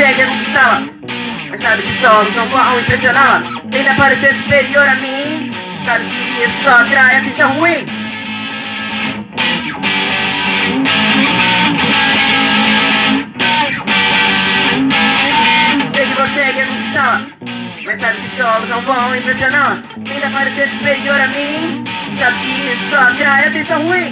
quer conquistá-la, mas sabe que só não vão impressioná-la. Tenta parecer superior a mim, sabe que isso só atrai atenção ruim. Sei que você quer conquistá-la, mas sabe que só não vão impressioná-la. Tenta parecer superior a mim, sabe que isso só atrai atenção ruim.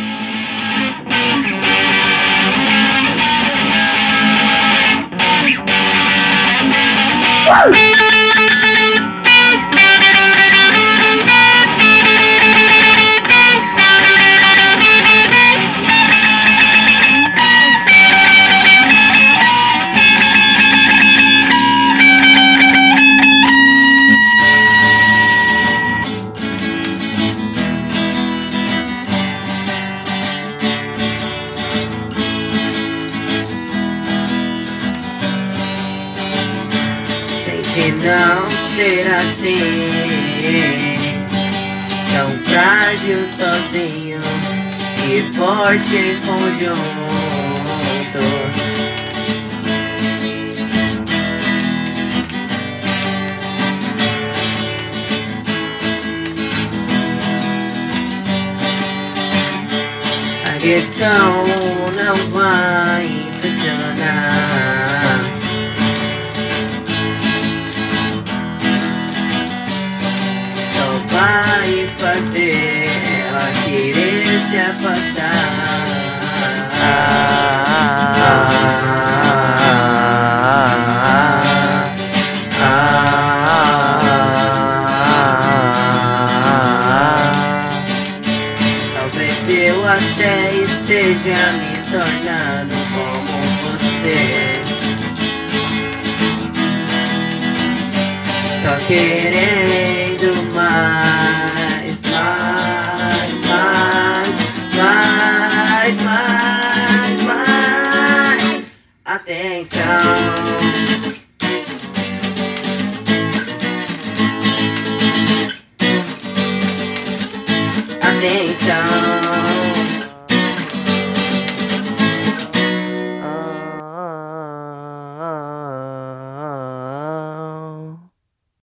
Tente não ser assim, tão frágil sozinho e forte em conjunto. A agressão não vai impressionar. Vai fazer ela querer se afastar. Talvez eu até esteja me tornando como você, só querendo mais, mais, mais, mais, mais, mais atenção. Atenção.